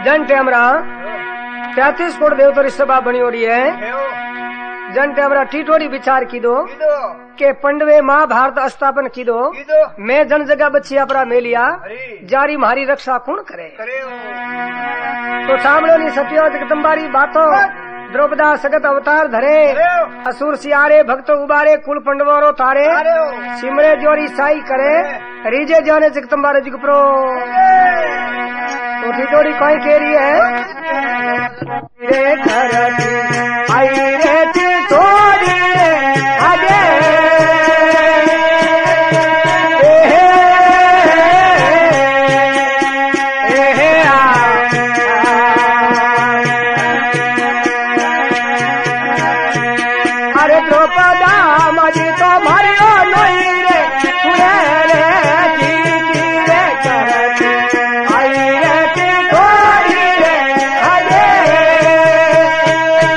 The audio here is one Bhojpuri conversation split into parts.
जन टेमरा 33 कोट देवतर सभा बनी हो रही है। जन टेमरा टीटोड़ी विचार की दो के पंडवे महाभारत स्थापन की दो मैं जन जगह बच्चिया परा मेलिया जारी मारी रक्षा कौन करे। तो सामने सत्य जगदम्बारी बातों द्रौपदा सगत अवतार धरे असुर सियारे भक्त उबारे कुल पंडवों तारे सिमरे जोरी साई करे रीजे जाने जगदम्बारे जिगप्रो। तो टीटोड़ी कोई कह रही है रे घर आई रे टीटोड़ी आगे अरे द्रौपदा मजी तो मारियो नहीं रे सुने रे जीती रे करती आई रे टीटोड़ी रे आगे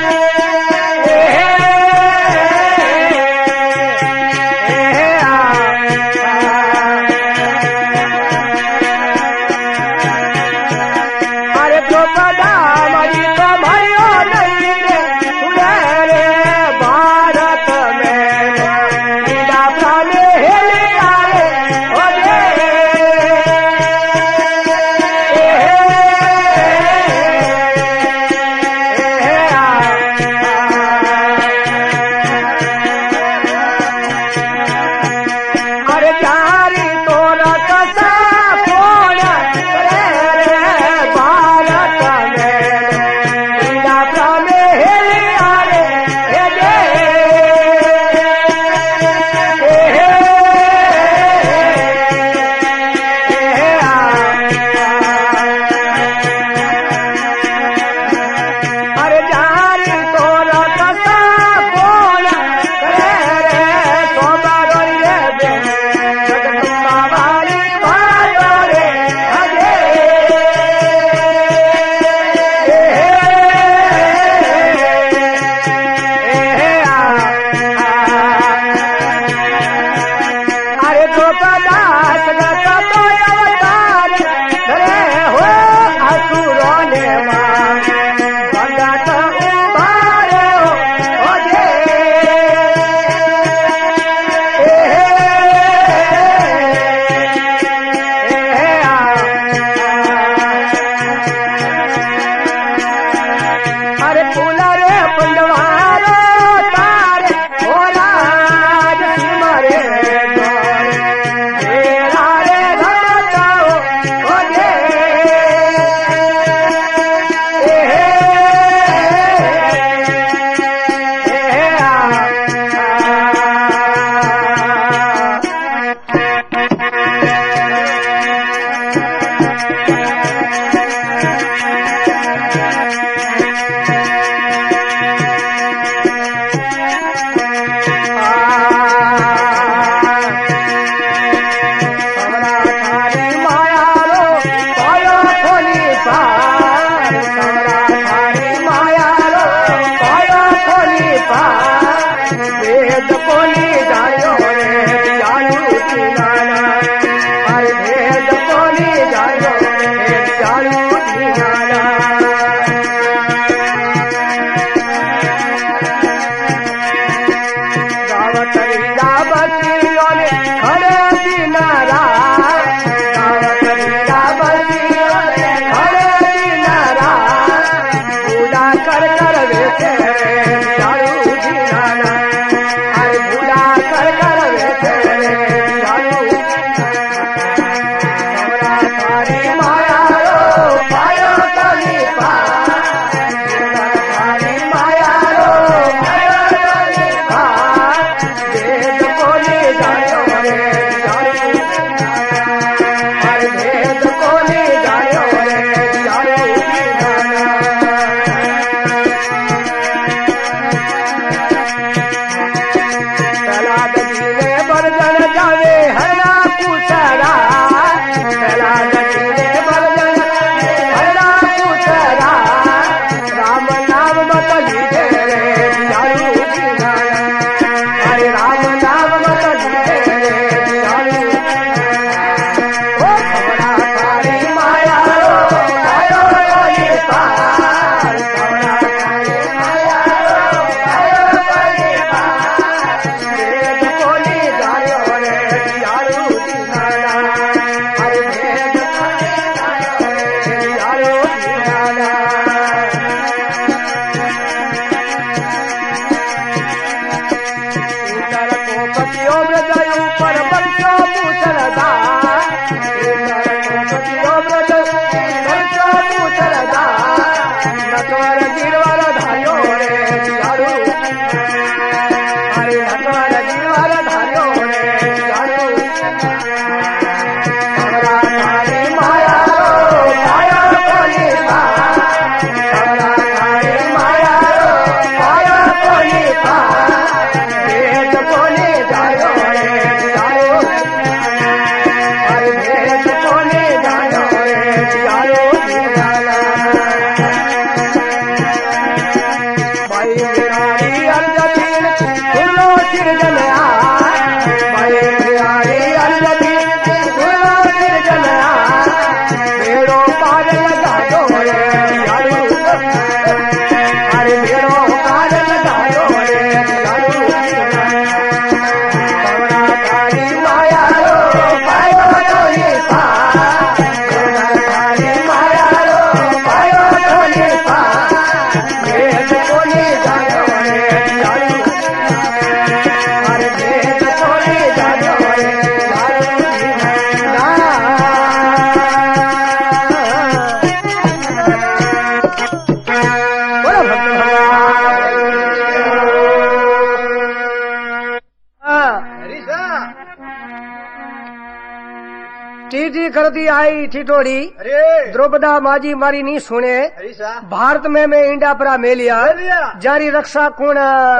मीठी करती आई ठिठोड़ी द्रौपदा माजी मारी नहीं सुने भारत में मैं इंडा परा मेलिया जारी रक्षा कुण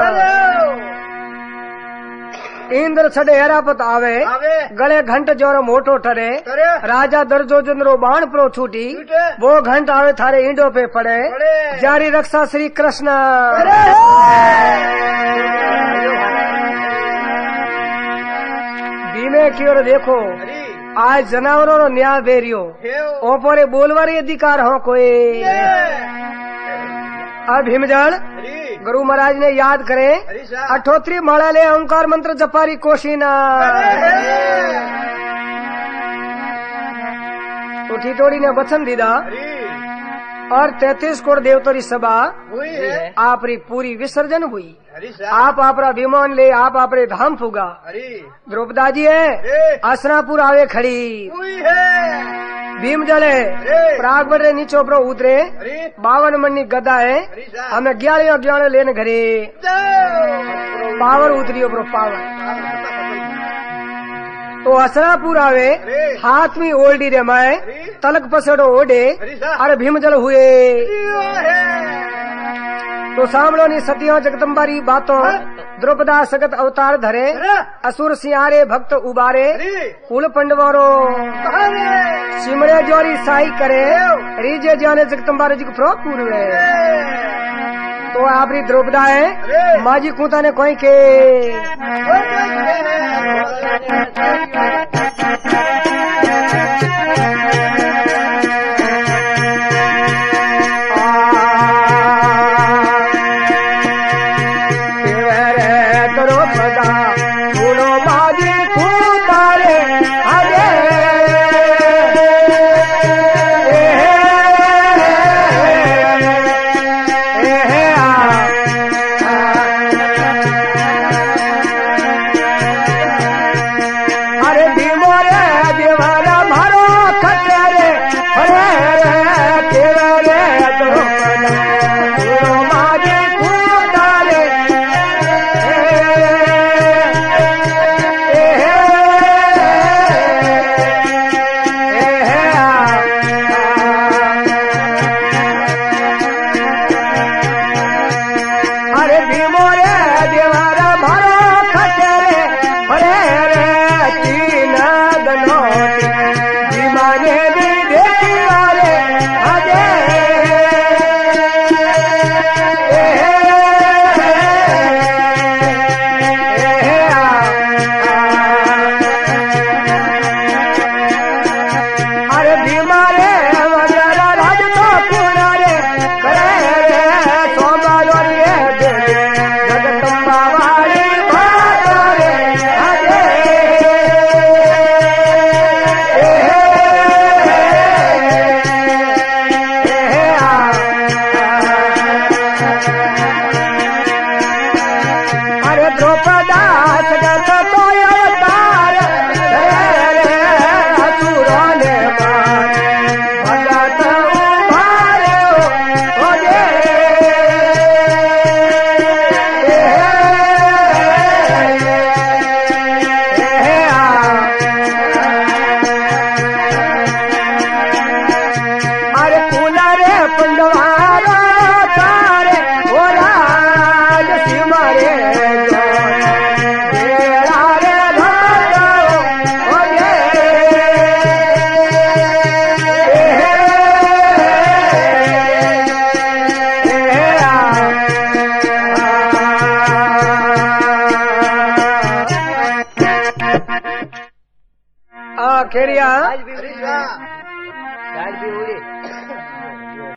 इंद्र छड़े हेरापत आवे गले घंट जोर मोटो ठरे राजा दर्जो जंद्रो बाण प्रो छूटी वो घंट आवे थारे इंडो पे पड़े जारी रक्षा श्री कृष्ण बीमे की ओर देखो आज जनावरों नो न्याय दे रियो ओपरे बोलवारी अधिकार हो कोई अब हिमजल गुरु महाराज ने याद करे अठोत्री माला ले ओंकार मंत्र जपारी कोशिना उठी तोड़ी ने वचन दीदा और 33 करोड़ देवतों सभा हुई है आपरी पूरी विसर्जन हुई आप आपरा विमान ले आप आपरे धाम फूगा द्रौपदा जी है आसनापुर आवे खड़ी हुई है भीम जले प्राग बड़े नीचो प्रो उतरे 52 मणि गदा है हमें 11 लेने घरे पावर उतरियो प्रो पावर तो असरापुर आवे हाथ में ओल्डी रे माए तलक पसड़ो ओडे अरे भीम जल हुए तो सामलो नी सतियों जगदम्बारी बातों द्रौपदा सगत अवतार धरे असुर सियारे भक्त उबारे कुल पंडवारो सिमरे जोरी साई करे रीजे जाने जगदम्बारी जी को फ्रो पूर्वे तो आपरी द्रौपदा है माजी कूता ने कोई के